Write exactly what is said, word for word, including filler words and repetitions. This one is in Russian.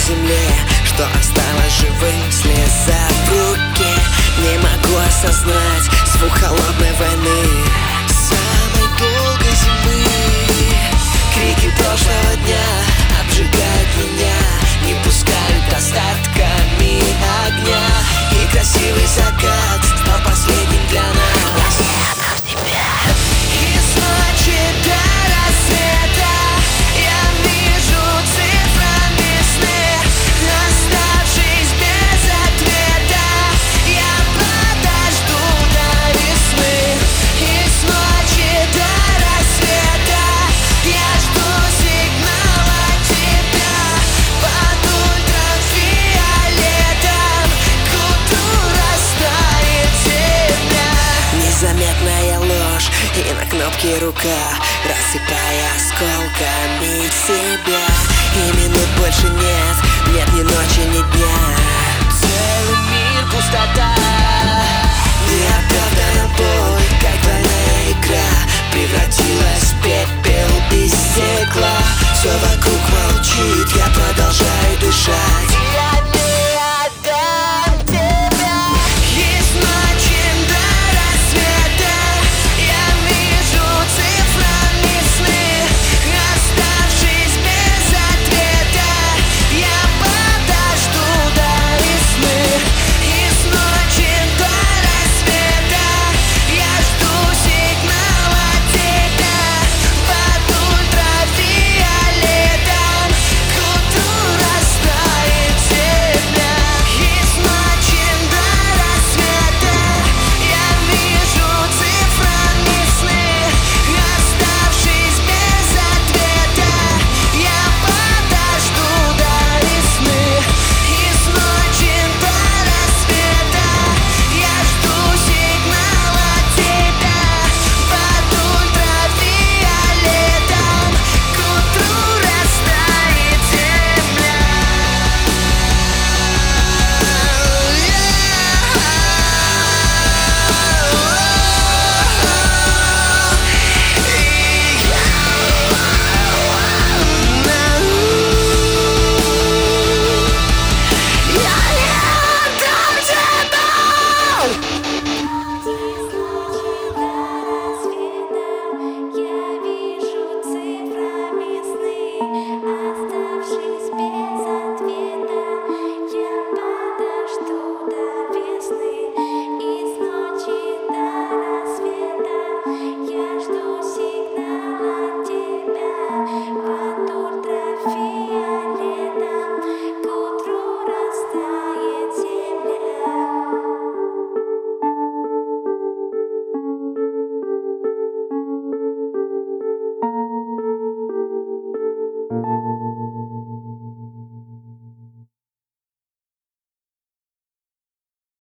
земле, что осталось живым, слеза в руке. Не могу осознать звук холодной войны, самой долгой зимы. Крики прошлого дня обжигают меня, не пускают остатками огня. И красивый закат стал последним для нас. Из ночи до рассвета я вижу цифрами сны, оставшись без ответа, я подожду до весны. Из ночи до рассвета я жду сигнала тебя под ультрафиолетом, к утру растает земля. Незаметная ложь и на кнопке рука, рассыпая осколками себя. И минут больше нет, нет ни ночи, ни дня. Целый мир пустота. Неоправданная боль, как двойная игра, превратилась